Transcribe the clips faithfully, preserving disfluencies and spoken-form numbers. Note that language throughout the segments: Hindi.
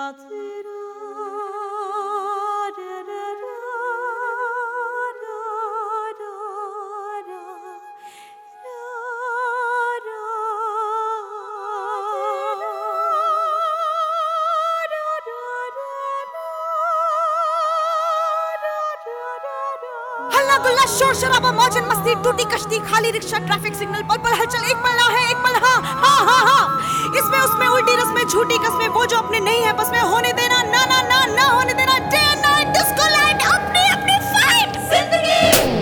हल्ला गुल्ला शोर शराबा मौजन मस्ती टूटी कश्ती खाली रिक्शा ट्रैफिक सिग्नल पल पल हलचल एक पल ना है एक पल हाँ हाँ हाँ हाँ इसमें उसमें उल्टी रस्में झूठी कस्में वो जो अपने नहीं है बस में होने देना ना ना ना ना होने देना day and night disco light अपनी अपनी फाइट जिंदगी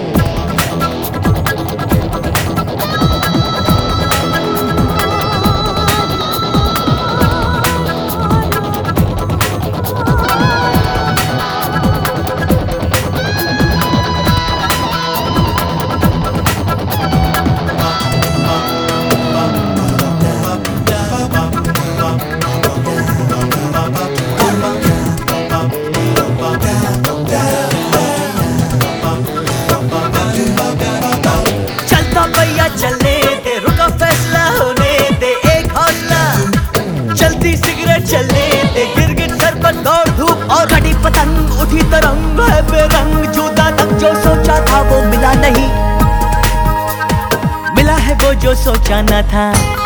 चलने दे रुका फैसला होने दे एक हौसला चलती सिगरेट चलने दे गिरगिट सर पर दौड़ धूप और कटी पतंग उठी तरंग है बेरंग जूता तक जो सोचा था वो मिला नहीं मिला है वो जो सोचा न था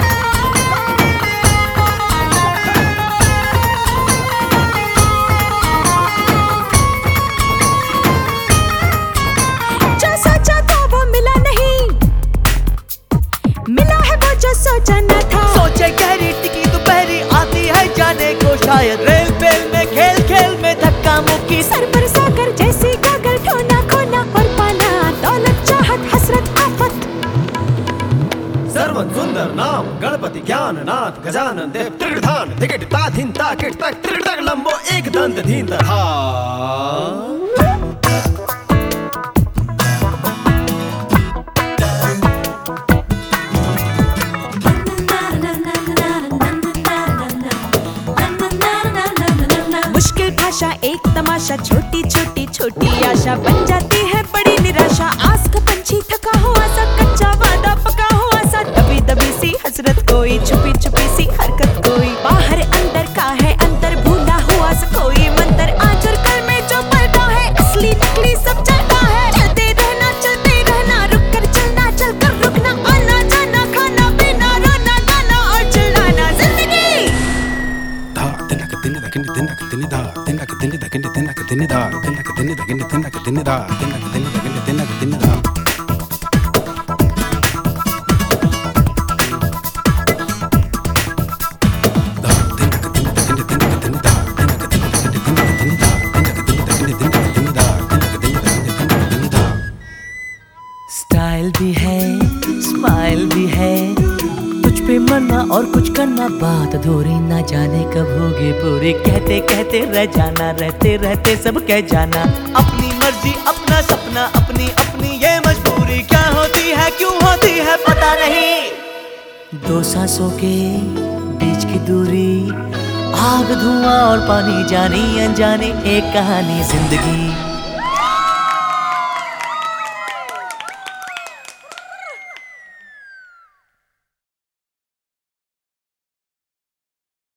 सोचा न था सोचे गहरी टिकी दोपहरी आती है जाने को शायद रेल पेल में खेल खेल में धक्का मुक्की सर पर सागर जैसी गागर ठोना खोना और पाना दौलत चाहत हसरत आफत सर्वन सुंदर नाम गणपति ज्ञान नाथ गजानन देव त्रिधान धिकट ताधिन ताकिट तक त्रिडग लंबो एक दंत धीन तथा भाषा एक तमाशा छोटी छोटी छोटी आशा बन जाती है बड़ी निराशा आस का पंछी थका हुआ सा कच्चा वादा पका हुआ सा दबी दबी सी हसरत कोई छुपी छुपी सी हरकत कोई बाहर अंदर का है अंतर भूला हुआ सा कोई मंत्र आज और कल में जो पलटा है असली नकली सब चलता है चलते रहना चलते रहना रुक कर चलना चल कर रुकना आना जाना खाना पीना रोना गाना और चिल्लाना जिंदगी स्टाइल भी है स्माइल भी है कुछ पे मरना और कुछ करना बात अधूरी ना जाने कब होगी पूरी कहते कहते रह जाना रहते रहते सब कह जाना अपनी मर्जी अपना सपना अपनी अपनी ये मजबूरी क्या होती है क्यों होती है पता नहीं दो सांसों के बीच की दूरी आग धुआं और पानी जानी अनजानी एक कहानी जिंदगी